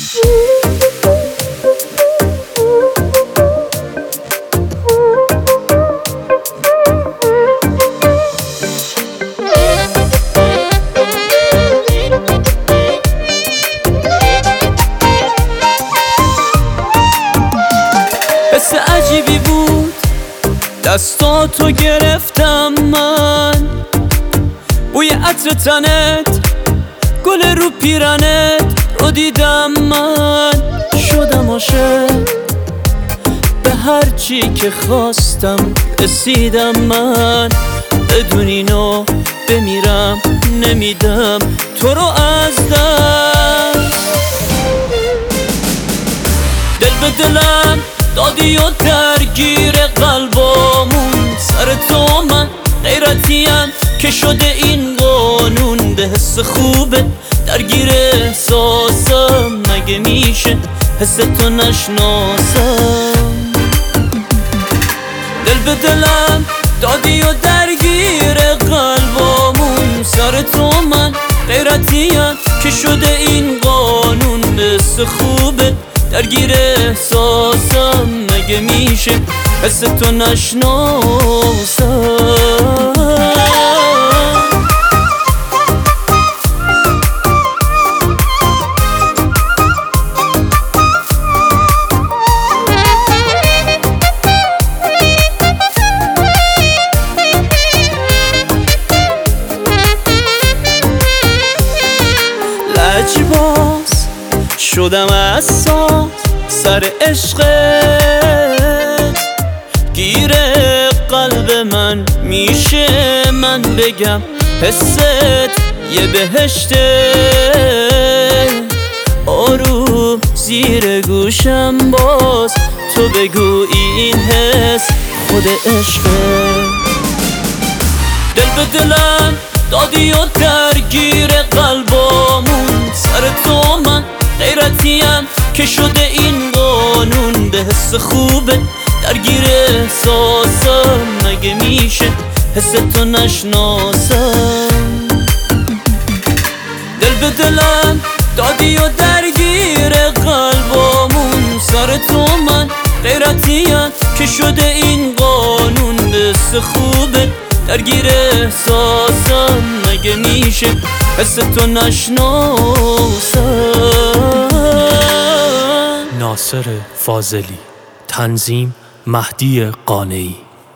حس عجیبی بود دستاتو گرفتم من، بوی عطر تنت، گل رو پیرنت رو دیدم من. شدم عاشق، به هر چی که خواستم رسیدم من. بدون اینو بمیرم نمیدم تو رو از دست. دل به دلم دادی و درگیر قلبامون، سر تو من غیرتیم که شده این قانون. به حس خوبه درگیر احساسم، مگه میشه حس تو نشناسم؟ دل به دلم دادی و درگیر قلبامون، سر تو من غیرتیم که شده این قانون. به حس خوبه درگیر احساسم، مگه میشه حس تو نشناسم؟ لجباز شدم اساس سر عشقت، گیر قلب من میشه من بگم حست یه بهشته. آروم زیر گوشم باز تو بگو این حس خود عشقه. دل به دلم دادی و درگیر قلبامون، سر تو من غیرتیم که شده این قانون. به حس خوبه درگیر احساسم، مگه میشه حس تو نشناسم؟ دل به دلم دادی و درگیر قلبامون، سر تو من غیرتیم که شده این قانون. به حس خوبه درگیر احساسم، مگه میشه حس تو نشناسم؟ ناصر فاضلی، تنظیم مهدی قانعی.